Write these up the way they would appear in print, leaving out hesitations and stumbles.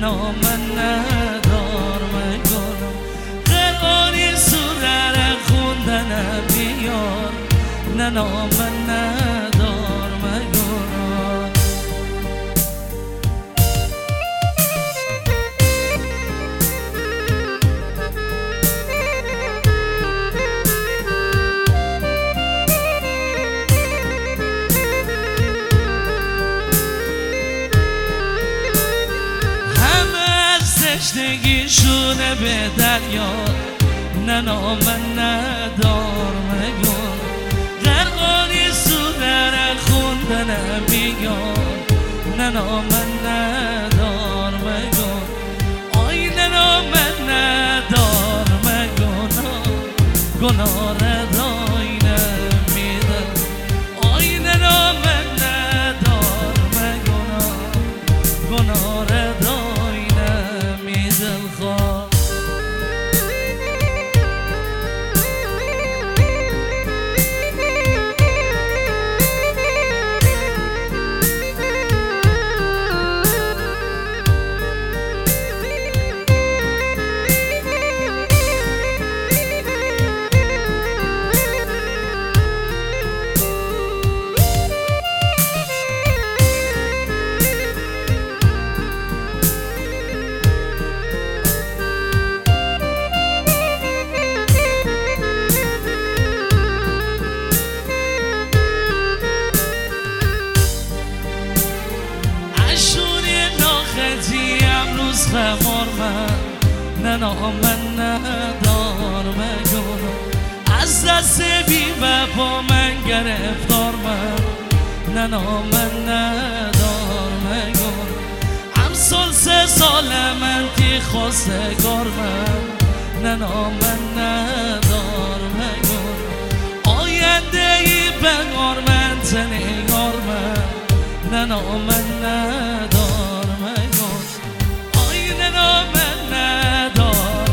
نام ندار مگنم قرآنی سوره را خوندنم بیار نه نام ندار مگنم تشنگیشونه به دریا نه نام ندار مگن غرقانی سوره را خوندنم بیار نه نام ندار مگن آی نه نام ندار مگن گناه ردای نمیدم آی نه نام ندار مگن گناه ردای دلخواه خمار من نه نام ندار مگن از دست بی وفا من گرفتار من نه نام ندار مگن امسال 3 سال من تی خواستگار من نه نام ندار مگن آینده ای بگار من تنگار من نه نام ندار مگن نام ندار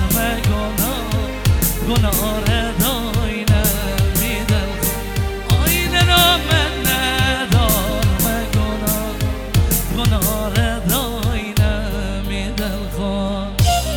گناه ردای نمیدم آی نام ندار گناه ردای نمیدم خواه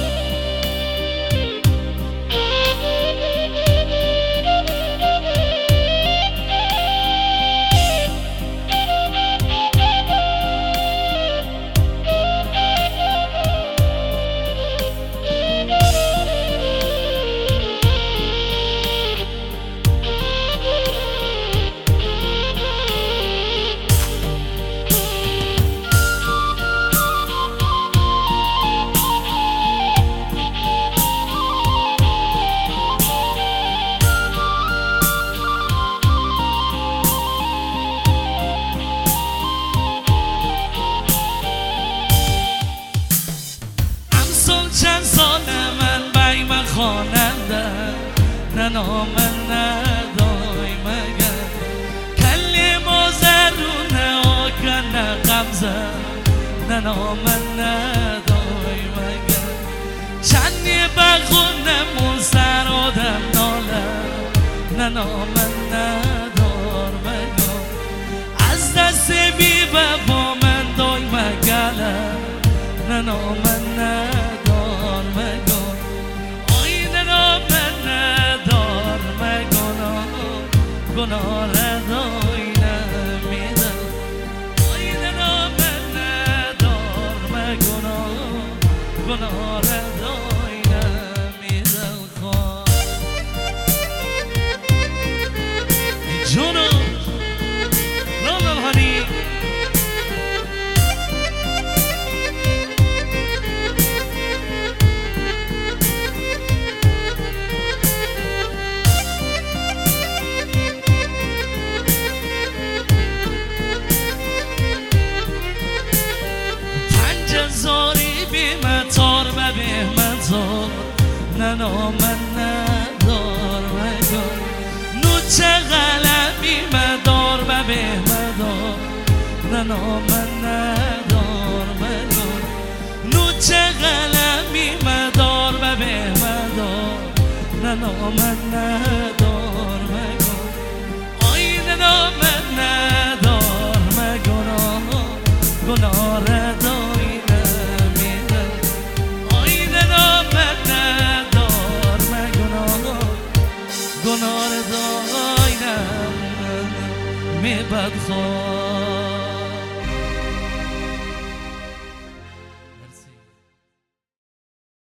چند سال من بی من خواننده نه نام ندای مگر کلمه زرونه آکنه غمزه نه نام ندای مگر چندی بخونم و سر آدم ناله نه نام ندار مگر از دست بی وفا من دای مگله نه نام ندار مگن آی نام ندار مگن گناه ردای نمیدم آی نام ندار مگن گناه ردای نمیدم خواه جونو لالم هنی زاری بی مطار و بی مطار نه نام ندار مگن نوچه غلبی مدار و بی مدار نه نام ندار مگن نوچه غلبی مدار و بی مدار نه نام ندار مگن آی نام ندار مگن گناه ردای نمیدم بدخواه